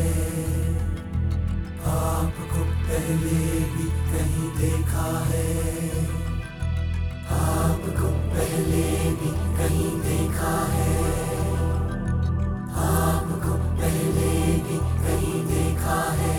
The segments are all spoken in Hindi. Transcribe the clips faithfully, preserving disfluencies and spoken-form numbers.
आपको पहले भी कहीं देखा है, आपको पहले भी कहीं देखा है, आपको पहले भी कहीं देखा है।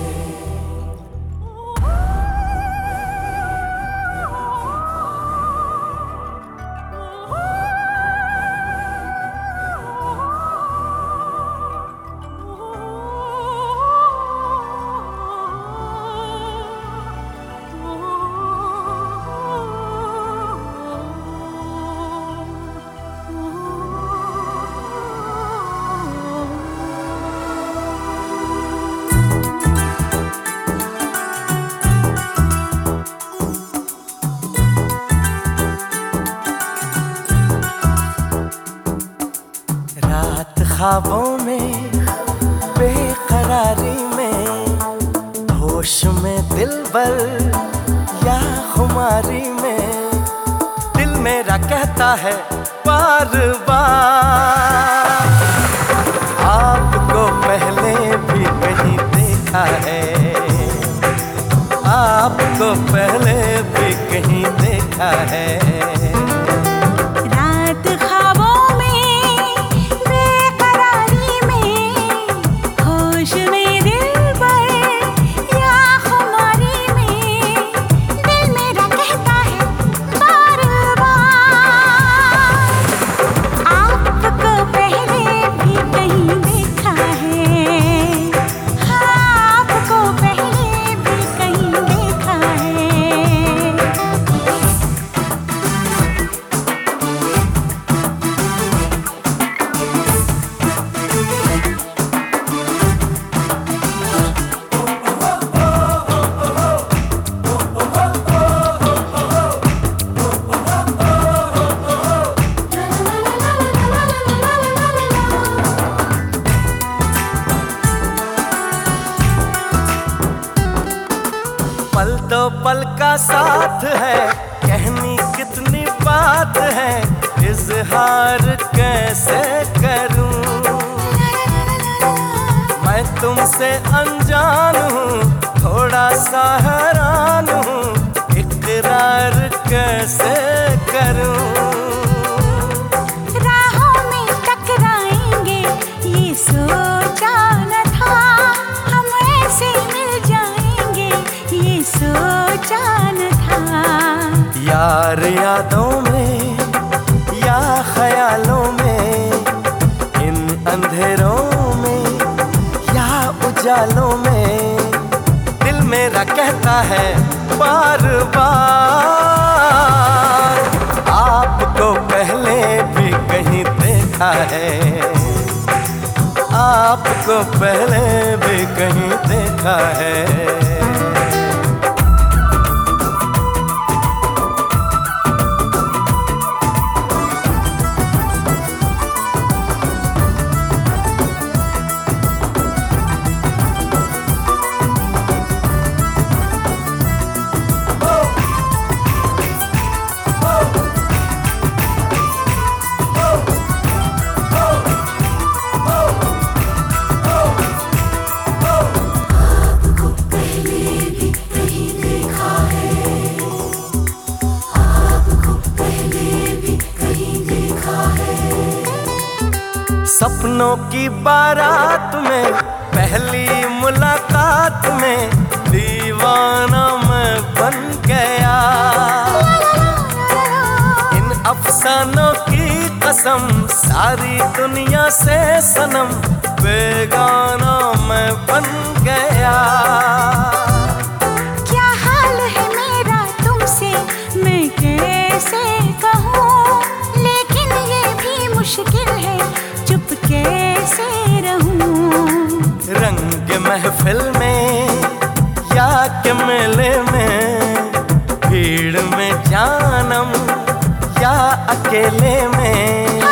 ख्वाबों में बेकरारी में, होश में दिलबर या खुमारी में, दिल मेरा कहता है बार बार, आपको पहले भी कहीं देखा है, आपको पहले भी कहीं देखा है। पल दो पल का साथ है, कहनी कितनी बात है, इजहार कैसे करूं, मैं तुमसे अनजान हूँ, थोड़ा सा हैरान हूँ, इकरार कैसे करूं। राहों में टकराएंगे ये सोचा न था, हम ऐसे मिल जाएंगे ये सोचा न था। यार यादों में या ख्यालों में, इन अंधेरों में या उजालों में, दिल मेरा कहता है बार बार, आपको पहले भी कहीं देखा है, आपको पहले भी कहीं देखा है। सपनों की बारात में, पहली मुलाकात में, दीवाना मैं बन गया, इन अफसानों की कसम, सारी दुनिया से सनम, बेगाना मैं बन गया। क्या हाल है मेरा तुमसे मैं कैसे कहूँ, लेकिन ये भी मुश्किल है चुप कैसे रहूं। रंग महफिल में या के मेले में, भीड़ में जानम या अकेले में,